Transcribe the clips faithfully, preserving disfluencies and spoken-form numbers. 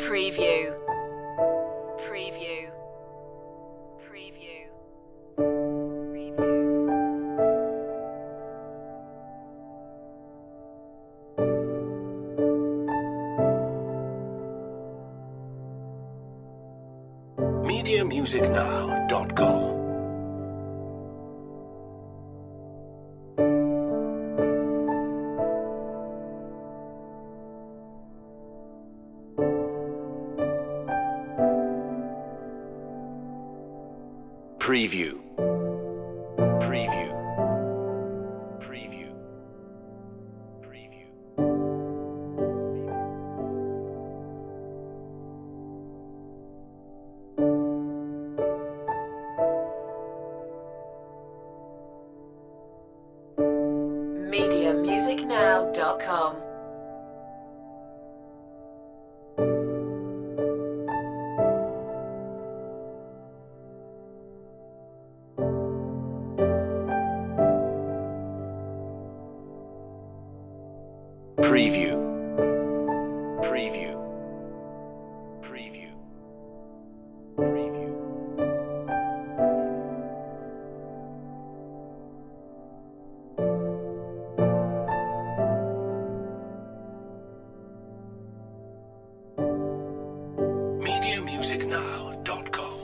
Preview. Preview. Preview. Preview. media music now dot com Preview. Preview. Preview. Preview. media music now dot com. Preview. Preview. Preview. Preview. media music now dot com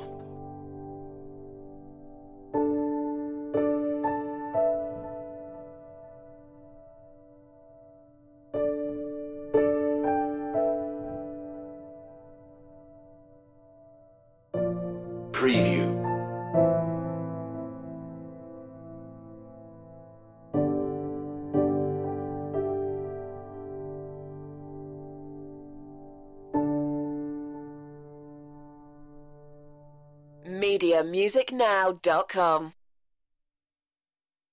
Preview. media music now dot com.